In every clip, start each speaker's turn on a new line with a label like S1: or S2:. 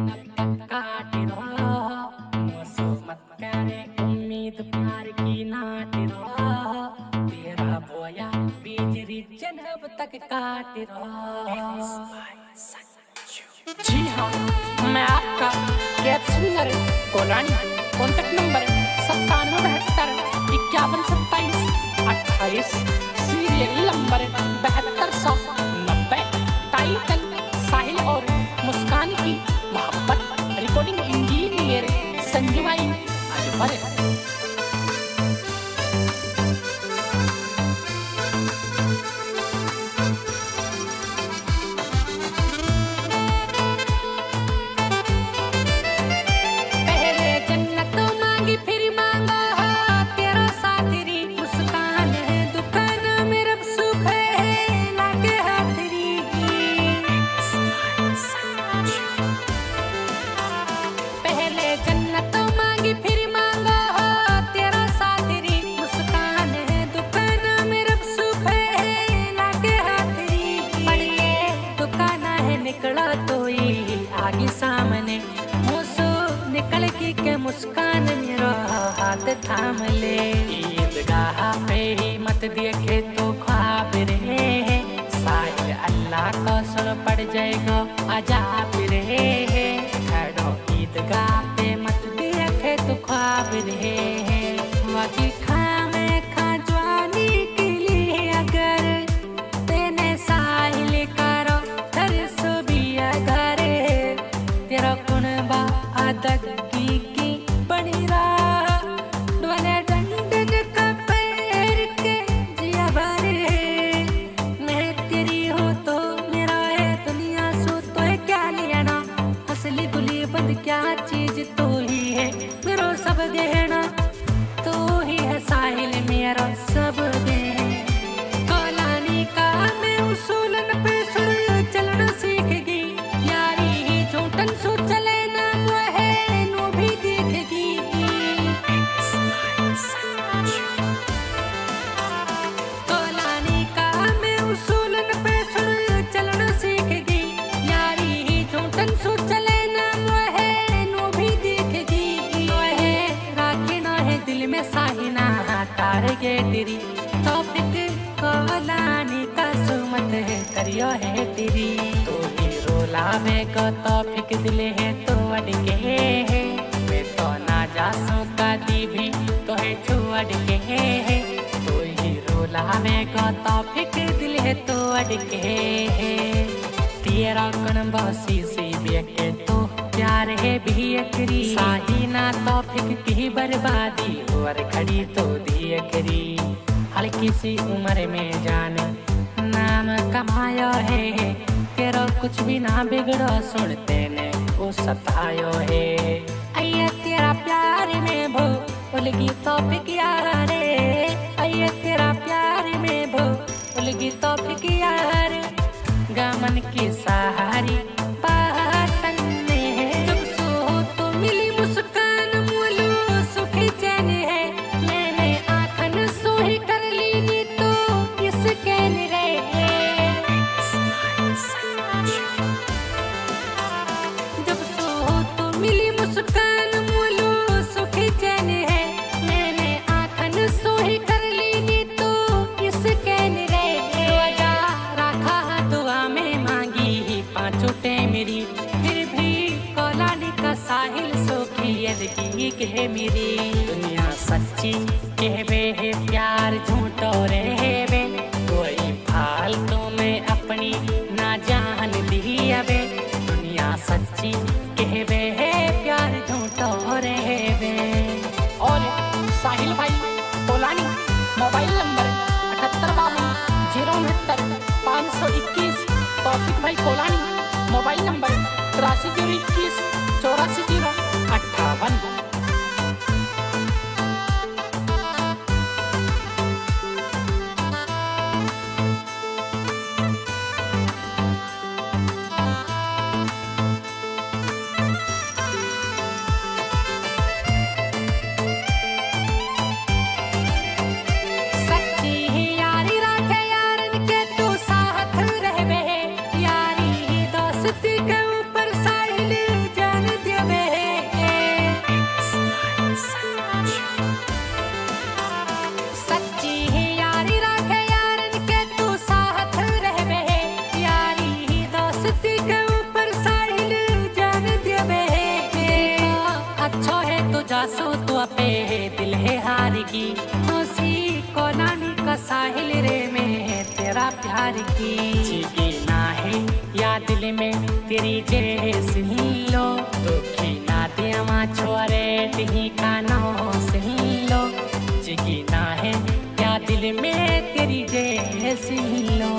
S1: अब तक काट रहा मुझसे मत करे उम्मीद प्यार की नाट रहा तेरा बोया बिजली जन अब तक काट रहा। जी हाँ, मैं आपका cab singer colony. Contact number 9772512728। Serial number 7290। Title Sahil और मुस्कान की मोहब्बत। रिकॉर्डिंग इंजीनियर संजू भाई अजबर। आगे सामने मुझसे निकल के मुस्कान मेरा हाथ थाम ले। ईदगाह पे ही मत देखे तो ख्वाब रहे साहिल अल्लाह का सुन पड़ जाएगा अजाब रहे। खड़ो ईदगाह पे मत देखे तो ख्वाब रहे वाकई खामे खा जवानी के लिए अगर तेने साहिल करो घर सो भी घर तेरा कुनबा आदक की बनी रहा डोले डंडन का पैर के जिया भरे। मैं तेरी हो तो मेरा है दुनिया सो तो है क्या लेना असली दुली बंद क्या चीज तो ही है मेरा सब देना तो ही है साहिल मेरा सब दे। कोलानी का मैं उसूलन पे सुन चलना सीख गई यारी ही झूठन सो चले ना वहे नो भी देखेगी। कोलानी का मैं उसूलन पे सुन चलना सीख गई यारी ही झूठन सो चले ना वहे नो भी देखेगी। वहे राखी ना है दिल में साहिना तार गे तेरी तौफीक कोलानी का सुमत है करियो है तेरी तो हीरो लावे को तौफीक दिल है तो अड़के है वे तो ना जासू का दी भी तो है छुअड़ के है तो हीरो लावे को तौफीक दिल है तो अड़के है। तेरा कण बसी सी बेके तो प्यार है भी अकरी साहिना तौफीक की बर्बादी और खड़ी तो दी अकरी। हल्की सी उम्र में जाने नाम कमायो है तेरा कुछ भी ना बिगड़ो सुनते ने वो सतायो है। अये तेरा प्यार में भो उलगी तौफीक यार अये तेरा प्यार में भो उलगी तौफीक यार गमन की सहारी बातन में जब सो तो मिली मुस्कान मोलो सुखी चैन है मैंने आँखन सोही कर ली नी तो इसके निरे। जब सो तो मिली मुस्कान मोलो सुखी चैन है मैंने आँखन सोही कर ली नी तो इसके निरे। छूटे मेरी फिर भी कोलानी का साहिल सोखी यदगी कहे मेरी दुनिया सच्ची कहवे है प्यार झूठो रहे कोई फालतू में अपनी ना जान ली अबे दुनिया सच्ची कहवे है प्यार झूठो रहे। और साहिल भाई कोलानी मोबाइल नंबर 7852 तौफीक भाई कोलानी मोबाइल नंबर 83 021 84 058।
S2: यारी दोस्ती के ऊपर साहिल
S1: साहिल रे में तेरा प्यार की जिगी ना है या दिल में तेरी जैसी लो दुखी ना दिया मा छोरे टी का नो सही लो जिगी ना है या दिल में तेरी जैसी लो।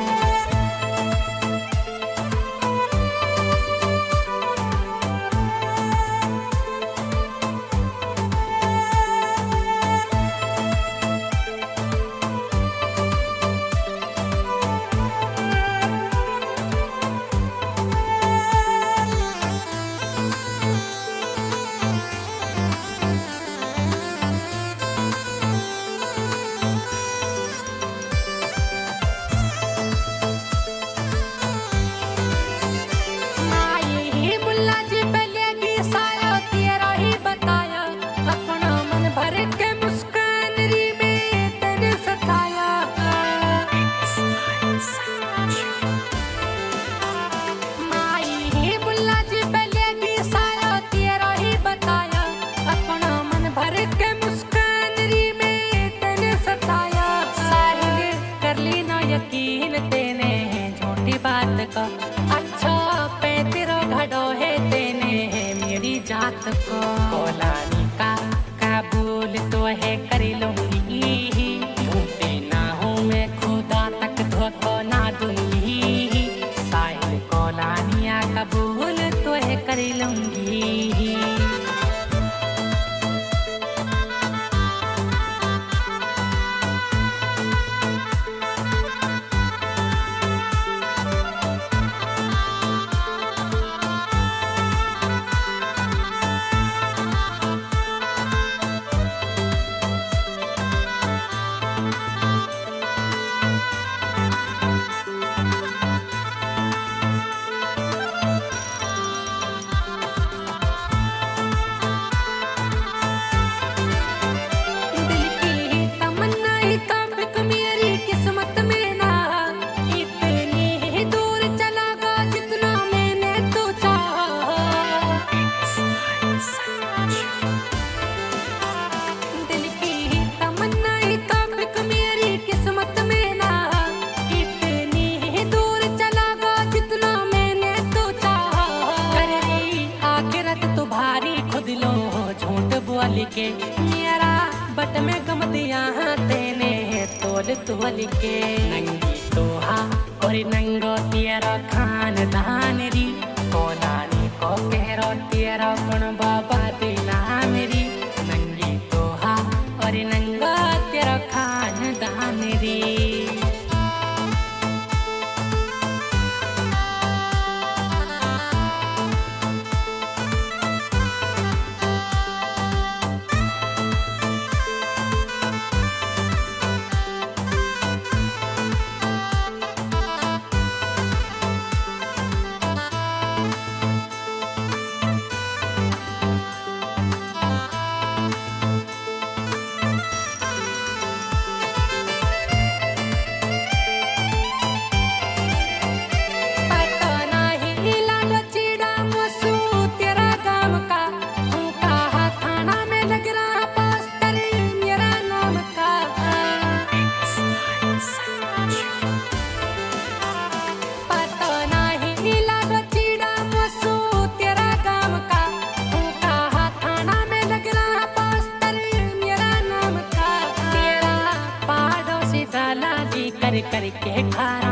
S1: यकीन तेने झूठी बात का अच्छा पैतरो घड़ो है तेने मेरी जात को कोलानी का काबूल तो है कर लूंगी झूठे ना हूँ मैं खुदा तक धोखो ना दूंगी साहिल कोलानिया कबूल तो है कर लूंगी। झूठ बोल के मेरा बट में गम दिया तेने तोल तोल के नंगी तोहा और नंगो तेरा खानदान री कोलानी को कह तेरा कौन बाबा देना मेरी नंगी तोहा और नंगा तेरा खानदान री। कर कर के खा